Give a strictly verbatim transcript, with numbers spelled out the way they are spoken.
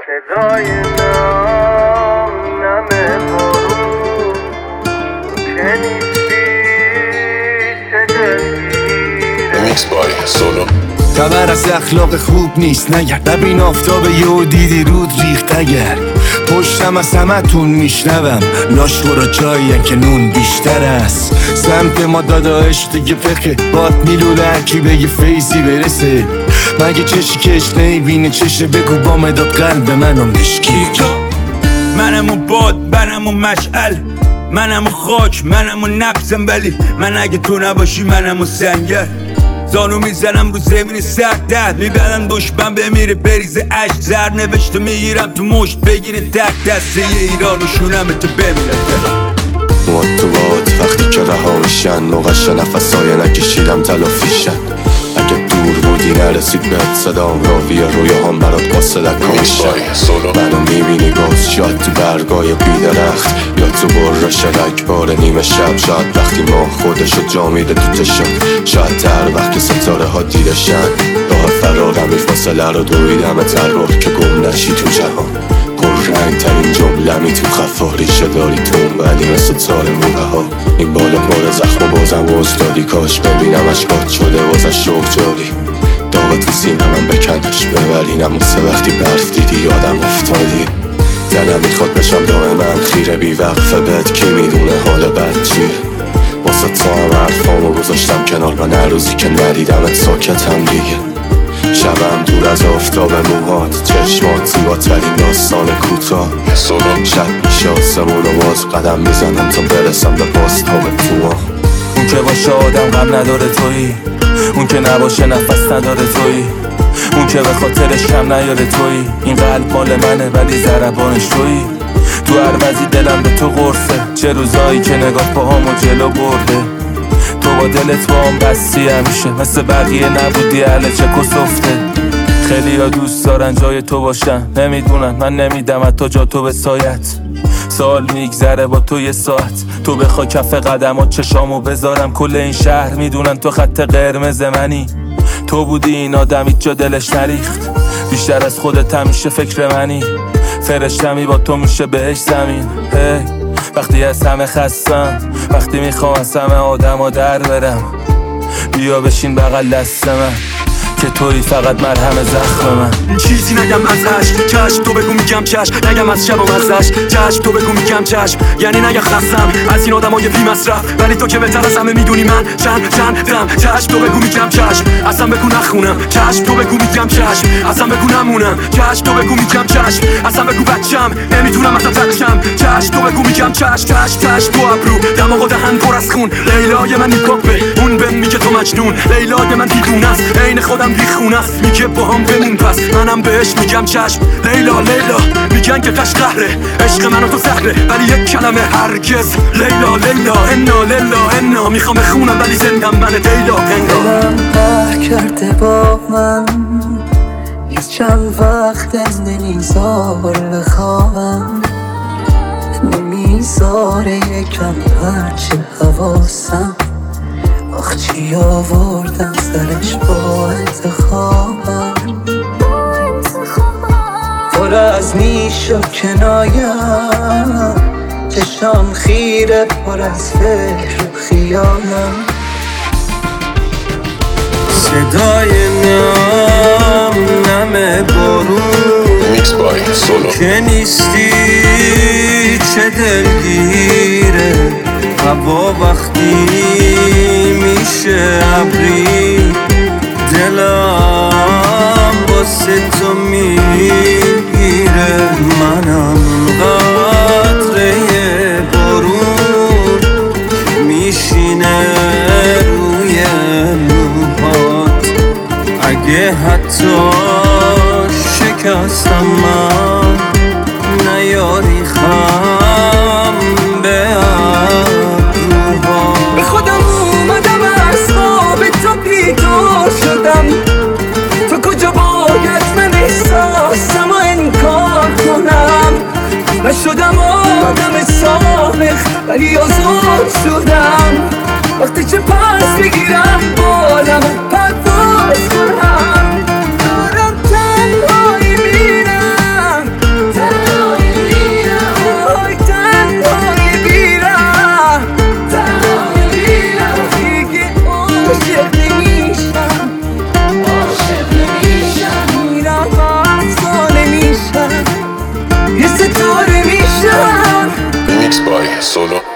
صدای نام نم بارون که نیستی چه دلگیره. میکس بای سولو. خبر از اخلاق خوب نیست نگرد، ببین آفتاب یهو دیدی رود ریخت اگر پشتم از همتون میشنوم لاشخورا جایین که نون بیشتر است. سمت ما داداش دیگه فقه باد میلوله هرکی بگه فیزی برسه. مگه چشی کش نیبینه چشه بگو با مداد قلب منو مشکی. منم و باد منم و مشعل منم و خاک منم و نفسم، ولی من اگه تو نباشی منم و سنگر. زانو میزنم رو زمین سردت میبرن دشمن بمیره بریزه عشق زر نوشته میگیرم تو مشت بگیره تک دسته ایران و شونم تو بمیره. مواد تو باد وقتی که رها میشن موقعش نفسای نکشیدم تلافیشن. اگه دور بودی نرسید بهت صدام راوی رویاهام برات قاصدک کامشن. منو میبینی باز شاید تو برگای بیدرخت یا تو بر شلک بار نیمه شب. شاید وقتی ما خودشو جا میده تو چشم، شاید تر وقتی ستاره ها دیدشن. راه فرارم این فاصله رو دویدم تربار که گم نشی تو جهان. رنگ ترین جمله می تو خفا ریشه داری تو ولی مثل تار موقع ها. این بالا بار زخم و بازم وز دادی، کاش ببینم اشکات شده وزش شوق جاری. داغ تو سینه من بکنش ببرینم مثل وقتی برف دیدی یادم افتادی. دلم میخواد بشم دائم من خیره بی وقفه بهت کی میدونه حال بد چیه. واسه تا هم حرفامو گذاشتم کنار و نه روزی که ندیدمت ساکتم دیگه. شبم دور از آفتاب موهات چشمات زیباترین داستان کوتاه. شب میشه آسمون و باز قدم میزنم تا برسم به باستاب تو. اون که باشه آدم غم نداره تویی، اون که نباشه نفس نداره تویی، اون که به خاطرش کم نیاره تویی. این قلب مال منه ولی ضربانش تویی. تو هر وضعی دلم به تو قرصه، چه روزایی که نگاه پاهامو جلو برده. تو با دلت با هم بستی همیشه مثل بقیه نبودی اهل چک و سفته. خیلی ها دوست دارن جای تو باشن، نمیدونن من نمیدم تا جا تو به سایت. سال میگذره با تو یه ساعت، تو بخوای کف قدمات چشامو بذارم. کل این شهر میدونن تو خط قرمز منی. تو بودی این آدم هیچ جا دلش نریخت، بیشتر از خودت همیشه فکر منی. فرشتمی با تو میشه بهش زمین. hey. وقتی از همه خستم، وقتی میخوام از همه آدم ها در برم، بیا بشین بغل دست من که توی فقط مرهم زخم من. چیزی نگم ازش چشم تو بگو میگم چشم، نگم از شبم ازش چشم تو بگو میگم چشم. یعنی نگه خستم از این آدم های بی مصرف، ولی تو که بهتر از همه میدونی من چند چند دم. چشم تو بگو میگم چشم اصلا بگو نخونم. چشم تو بگو میگم چشم اصلا بگو نمونم. چشم تو بگو میگم چشم اصلا بگو بچم نمیتونم اصلا ترشم. چشم تو بگو میگم چشم چشم چشم تو ابرو دماغ و دهن پر از خون. لیلای من نیکاپه اون بهم میگه تو مجنون. لیلای من دیوونه است عین خودم بیخونه است، میگه با هم بمون پس منم بهش میگم چشم. لیلا لیلا میگن که قش قهره عشق من و تو زهره، ولی یک کلمه هرگز. لیلا لیلا انا لیلا انا میخوام بخونم ولی زندم من دیلا انگا. دلم قهر کرده با من یه چند وقت نمیذار بخوابم، نمیذاره یکم هرچه حواسم. آخ چی آوردم سرش با انتخابم، پر از نیش و کنایم، چشام خیره پر از فکر و خیالم. صدای نام نم بارون میکس بای سولو. که نیستی چه دلگیره. هوا وقتی میشه ابری، دلم واسه تو میگیره. منم قطره بارون میشینه روی موهات. اگه حتی شکستم من نیاری خم به به خودم اومدم از خواب تو بیدار شدم. تو کجا باید من احساسم و انکار کنم. من شدم آدم سابق ولی آزاد شدم. وقتی چه پس بگیرم بالم و پرواز کنم. دارم تنهایی میرم by Solo.